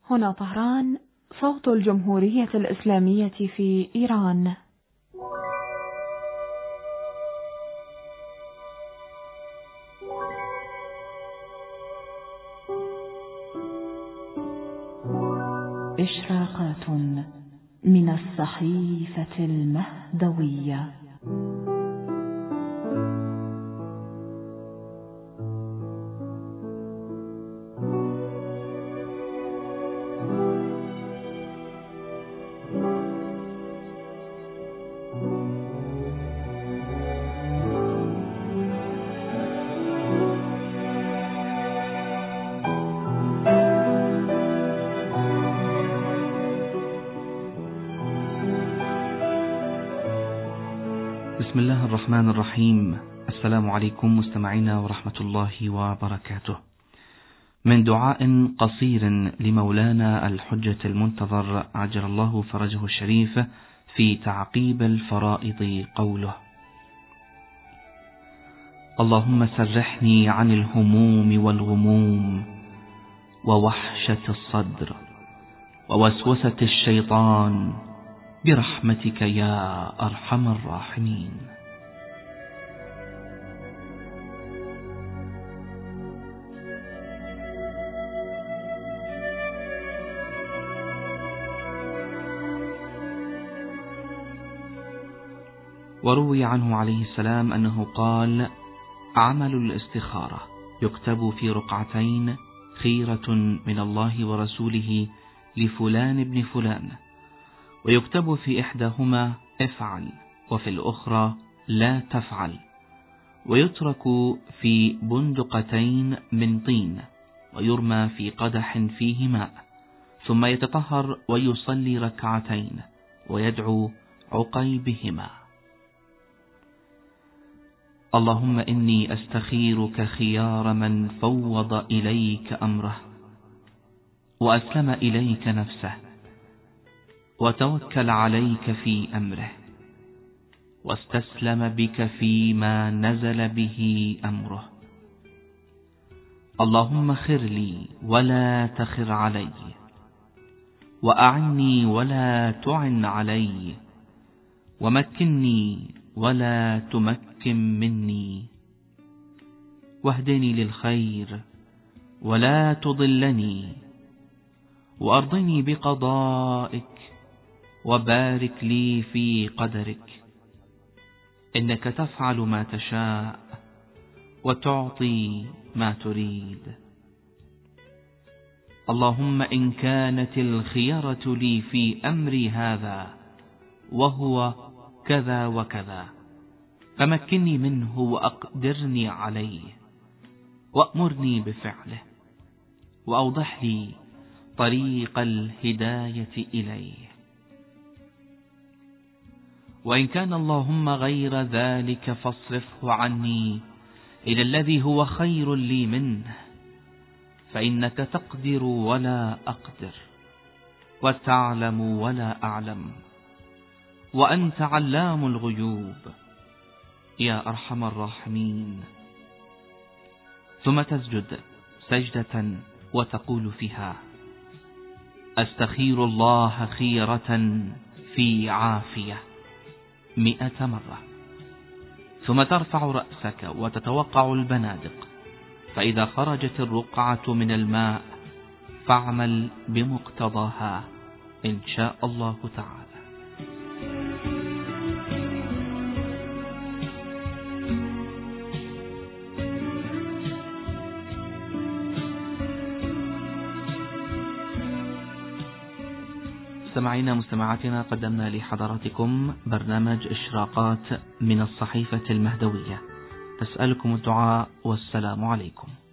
هنا طهران، صوت الجمهورية الإسلامية في إيران. إشراقات من الصحيفة المهدوية. بسم الله الرحمن الرحيم. السلام عليكم مستمعينا ورحمة الله وبركاته. من دعاء قصير لمولانا الحجة المنتظر عجل الله فرجه الشريف في تعقيب الفرائض قوله: اللهم سرحني عن الهموم والغموم ووحشة الصدر ووسوسة الشيطان برحمتك يا أرحم الراحمين. وروي عنه عليه السلام أنه قال: عمل الاستخارة يكتب في رقعتين خيرة من الله ورسوله لفلان ابن فلان، ويكتب في إحداهما افعل وفي الأخرى لا تفعل، ويترك في بندقتين من طين، ويرمى في قدح فيه ماء، ثم يتطهر ويصلي ركعتين ويدعو عقيبهما: اللهم إني أستخيرك خيار من فوض إليك أمره وأسلم إليك نفسه وتوكل عليك في أمره واستسلم بك فيما نزل به أمره. اللهم خر لي ولا تخر علي، وأعني ولا تعن علي، ومكنني ولا تمكن مني، واهدني للخير ولا تضلني، وأرضني بقضائك وبارك لي في قدرك، إنك تفعل ما تشاء وتعطي ما تريد. اللهم إن كانت الخيرة لي في أمري هذا وهو كذا وكذا فمكنني منه وأقدرني عليه، وأمرني بفعله، وأوضح لي طريق الهداية إليه. وإن كان اللهم غير ذلك فاصرفه عني إلى الذي هو خير لي منه، فإنك تقدر ولا أقدر، وتعلم ولا أعلم، وأنت علام الغيوب يا أرحم الراحمين. ثم تسجد سجدة وتقول فيها: أستخير الله خيرة في عافية 100 مرة. ثم ترفع رأسك وتتوقع البنادق، فإذا خرجت الرقعة من الماء فاعمل بمقتضاها إن شاء الله تعالى. مستمعينا مستمعاتنا، قدمنا لحضراتكم برنامج إشراقات من الصحيفة المهدوية. أسألكم الدعاء والسلام عليكم.